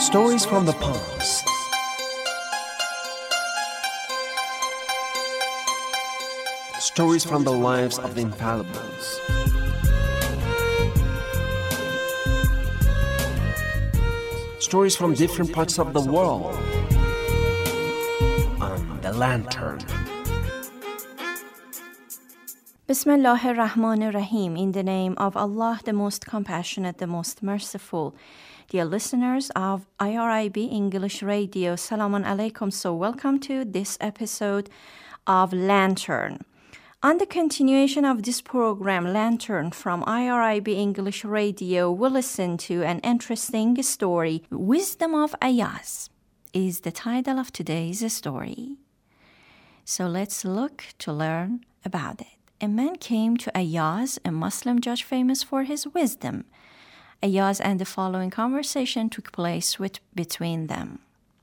Stories from the past. Stories from the lives of the infallibles. Stories from different parts of the world. On The Lantern. Bismillah ar-Rahman ar-Rahim. In the name of Allah, the most compassionate, the most merciful. Dear listeners of IRIB English Radio, Salamun Alaikum. So welcome to this episode of Lantern. On the continuation of this program, Lantern from IRIB English Radio, we'll listen to an interesting story. Wisdom of Ayaz is the title of today's story. So let's look to learn about it. A man came to Ayaz, a Muslim judge famous for his wisdom. Ayaz and the following conversation took place between them.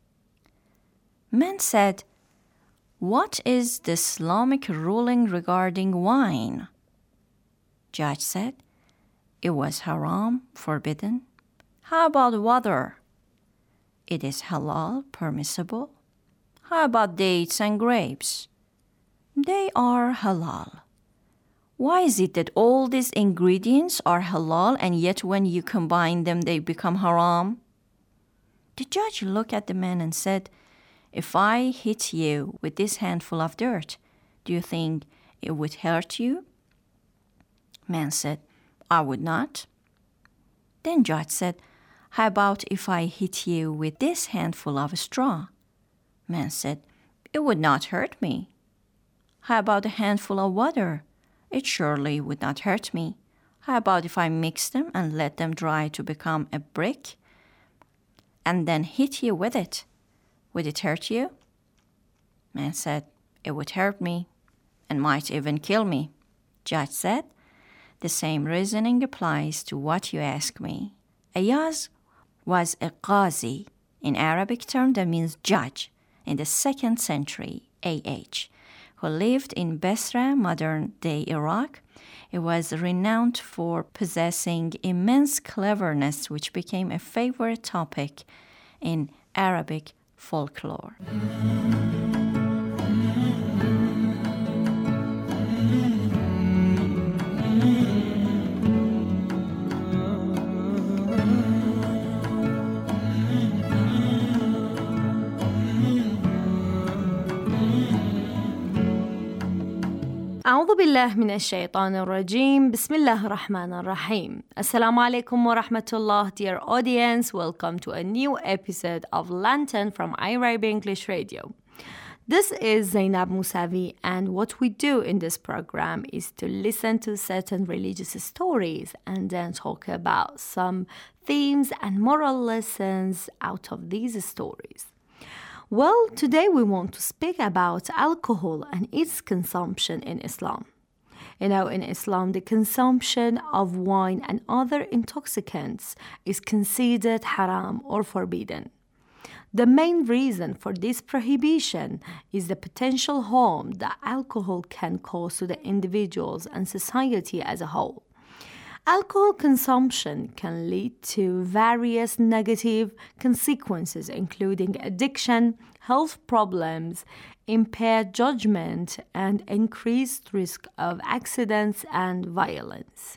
Man said, "What is the Islamic ruling regarding wine?" Judge said, "It was haram, forbidden." "How about water?" "It is halal, permissible." "How about dates and grapes?" "They are halal." "Why is it that all these ingredients are halal and yet when you combine them they become haram?" The judge looked at the man and said, "If I hit you with this handful of dirt, do you think it would hurt you?" Man said, "I would not." Then judge said, "How about if I hit you with this handful of straw?" Man said, "It would not hurt me." "How about a handful of water?" "It surely would not hurt me." "How about if I mix them and let them dry to become a brick and then hit you with it? Would it hurt you?" Man said, "It would hurt me and might even kill me." Judge said, "The same reasoning applies to what you ask me." Ayaz was a qazi, in Arabic term that means judge, in the 2nd century AH, who lived in Basra, modern-day Iraq. He was renowned for possessing immense cleverness, which became a favorite topic in Arabic folklore. أعوذ بالله من الشيطان الرجيم. بسم الله الرحمن الرحيم. Assalamu alaikum wa rahmatullah. Dear audience, welcome to a new episode of Lantern from IRIB English Radio. This is Zainab Musavi, and what we do in this program is to listen to certain religious stories and then talk about some themes and moral lessons out of these stories. Well, today we want to speak about alcohol and its consumption in Islam. In Islam, the consumption of wine and other intoxicants is considered haram or forbidden. The main reason for this prohibition is the potential harm that alcohol can cause to the individuals and society as a whole. Alcohol consumption can lead to various negative consequences, including addiction, health problems, impaired judgment, and increased risk of accidents and violence.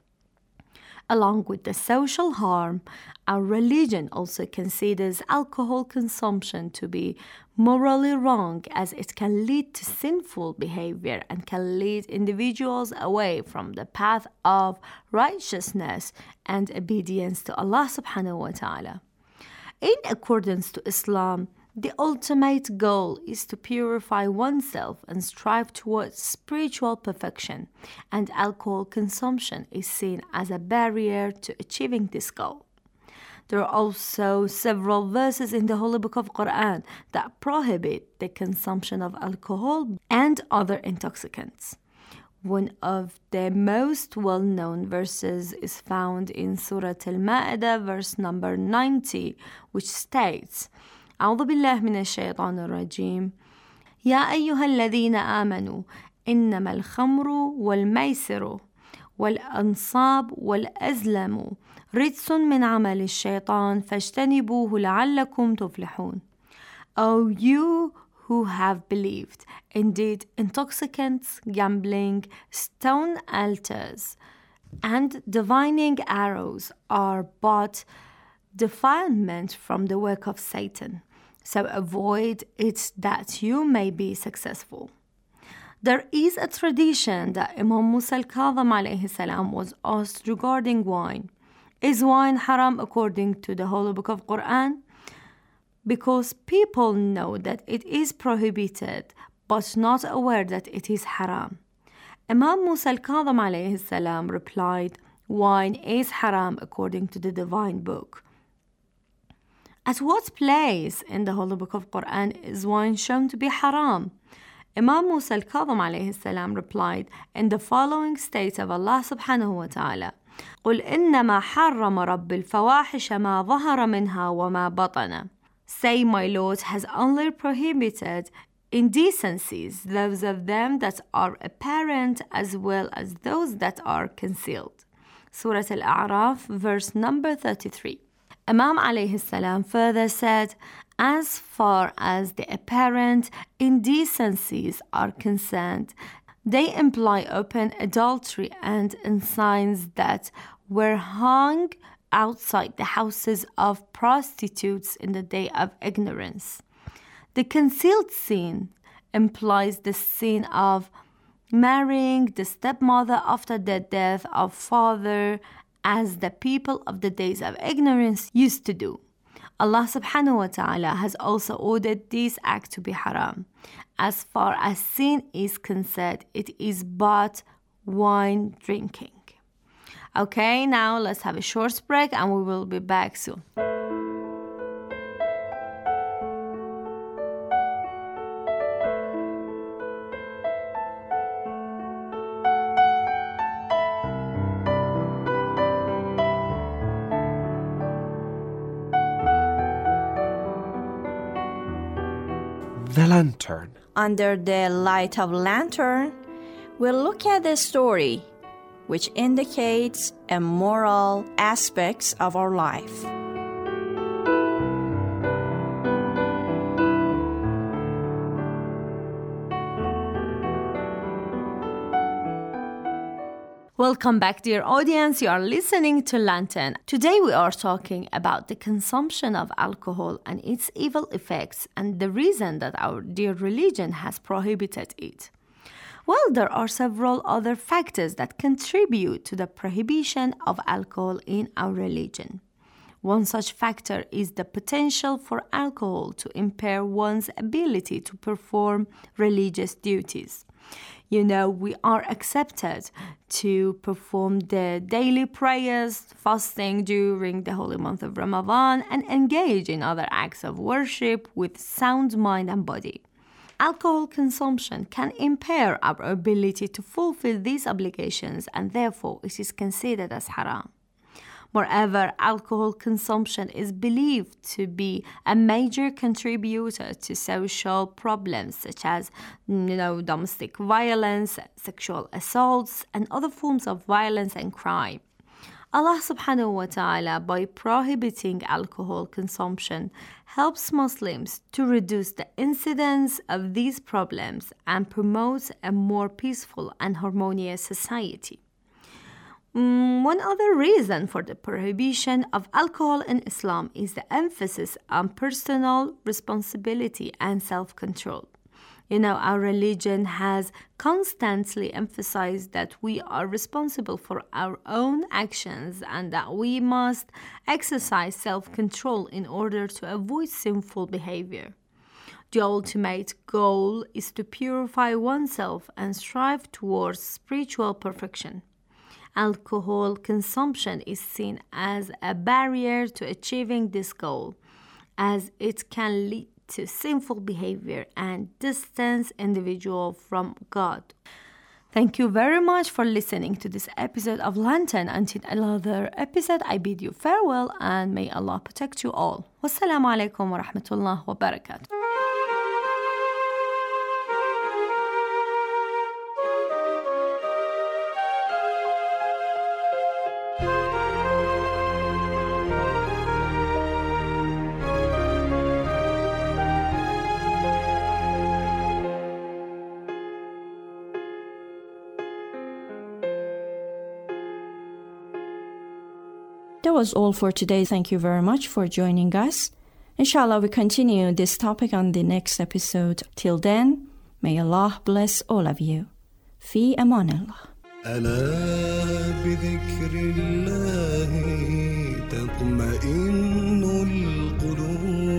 Along with the social harm, our religion also considers alcohol consumption to be morally wrong, as it can lead to sinful behavior and can lead individuals away from the path of righteousness and obedience to Allah subhanahu wa ta'ala. In accordance to Islam, the ultimate goal is to purify oneself and strive towards spiritual perfection, and alcohol consumption is seen as a barrier to achieving this goal. There are also several verses in the Holy Book of Quran that prohibit the consumption of alcohol and other intoxicants. One of the most well-known verses is found in Surah Al-Ma'idah, verse number 90, which states, أعوذ بالله من الشيطان الرجيم يا أيها الذين آمنوا إنما الخمر والميسر والأنصاب والأزلام رجس من عمل الشيطان فاجتنبوه لعلكم تفلحون. O you who have believed, indeed intoxicants, gambling, stone altars, and divining arrows are but defilement from the work of Satan. So avoid it that you may be successful. There is a tradition that Imam Musa al-Kadhim alayhi salam was asked regarding wine. Is wine haram according to the Holy Book of Quran? Because people know that it is prohibited, but not aware that it is haram. Imam Musa al-Kadhim alayhi salam replied, wine is haram according to the divine book. At what place in the Holy Book of Quran is wine shown to be haram? Imam Musa al-Kadhim alayhi salam replied in the following state of Allah subhanahu wa ta'ala, قُلْ إِنَّمَا حَرَّمَ رَبِّ الْفَوَاحِشَ مَا ظَهَرَ مِنْهَا وَمَا بَطَنَ. Say, my Lord has only prohibited indecencies, those of them that are apparent as well as those that are concealed. Surah Al-A'raf, verse number 33. Imam alayhi salam further said, as far as the apparent indecencies are concerned, they imply open adultery and signs that were hung outside the houses of prostitutes in the day of ignorance. The concealed sin implies the sin of marrying the stepmother after the death of father, as the people of the days of ignorance used to do. Allah subhanahu wa ta'ala has also ordered this act to be haram. As far as sin is concerned, it is but wine drinking. Okay, now let's have a short break and we will be back soon. The lantern. Under the light of lantern, we'll look at the story, which indicates immoral aspects of our life. Welcome back, dear audience. You are listening to Lantern. Today we are talking about the consumption of alcohol and its evil effects and the reason that our dear religion has prohibited it. Well, there are several other factors that contribute to the prohibition of alcohol in our religion. One such factor is the potential for alcohol to impair one's ability to perform religious duties. You know, we are accepted to perform the daily prayers, fasting during the holy month of Ramadan, and engage in other acts of worship with sound mind and body. Alcohol consumption can impair our ability to fulfill these obligations, and therefore it is considered as haram. Moreover, alcohol consumption is believed to be a major contributor to social problems such as, domestic violence, sexual assaults, and other forms of violence and crime. Allah subhanahu wa ta'ala, by prohibiting alcohol consumption, helps Muslims to reduce the incidence of these problems and promotes a more peaceful and harmonious society. One other reason for the prohibition of alcohol in Islam is the emphasis on personal responsibility and self-control. Our religion has constantly emphasized that we are responsible for our own actions and that we must exercise self-control in order to avoid sinful behavior. The ultimate goal is to purify oneself and strive towards spiritual perfection. Alcohol consumption is seen as a barrier to achieving this goal, as it can lead to sinful behavior and distance individual from God. Thank you very much for listening to this episode of Lantern. Until another episode, I bid you farewell and may Allah protect you all. Wassalamu alaikum wa rahmatullah wa barakatuh. That was all for today. Thank you very much for joining us. Inshallah, we continue this topic on the next episode. Till then, may Allah bless all of you. في أمان الله. ألا بذكر الله تطمئن القلوب